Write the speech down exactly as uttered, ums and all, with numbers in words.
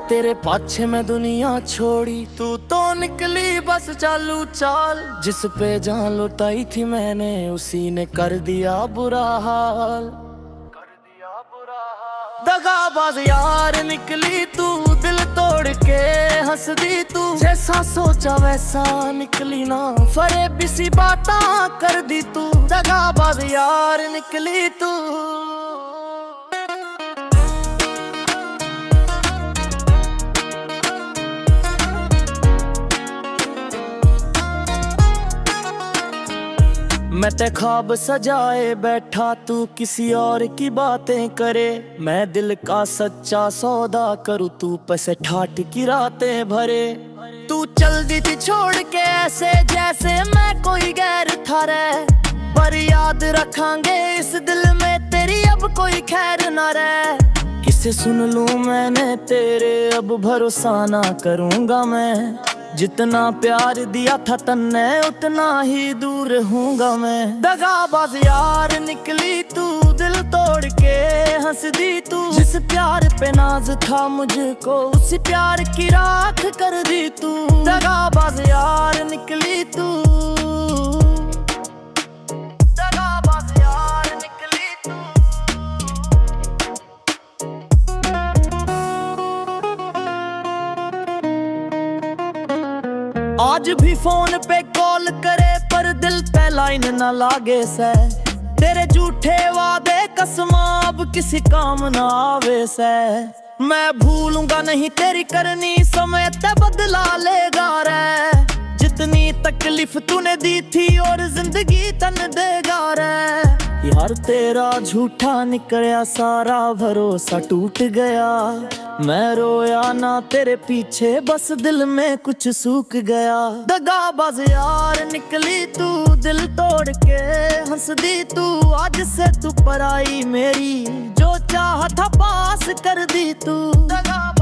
तेरे पाछे मैं दुनिया छोड़ी, तू तो निकली बस चालू चाल। जिस पे जान लुटाई थी मैंने उसी ने कर दिया बुरा हाल, कर दिया बुरा हाल। दगाबाज यार निकली तू, दिल तोड़ के हंस दी तू। जैसा सोचा वैसा निकली ना, फरे बिसी बाता कर दी तू। दगाबाज यार निकली तू। मैं ते ख्वाब सजाए बैठा, तू किसी और की बातें करे। मैं दिल का सच्चा सौदा करूँ, तू पैसे ठाट की रातें भरे। तू चल दी थी छोड़ के ऐसे जैसे मैं कोई गैर था रे। पर याद रखांगे इस दिल में तेरी अब कोई खैर ना रहे। किसे सुन लूं मैंने तेरे, अब भरोसा ना करूंगा मैं। जितना प्यार दिया था तन्ने उतना ही दूर हूँगा मैं। दगाबाज यार निकली तू, दिल तोड़ के हंस दी तू। जिस प्यार पे नाज था मुझको उस प्यार की राख कर दी तू। दगाबाज यार निकली तू। दगाबाज यार निकली तू। आज भी फोन पे कॉल करे पर दिल पे लाइन न लागे से। तेरे झूठे वादे कसमा अब किसी काम न आवे से। मैं भूलूंगा नहीं तेरी करनी, समय ते बदला लेगा रे। जितनी तकलीफ तूने दी थी और जिंदगी तन देगा रे। यार तेरा झूठा निकला सारा भरोसा टूट गया। मैं रोया ना तेरे पीछे बस दिल में कुछ सूख गया। दगाबाज यार निकली तू, दिल तोड़ के हंस दी तू। आज से तू पराई मेरी, जो चाहा था पास कर दी तू।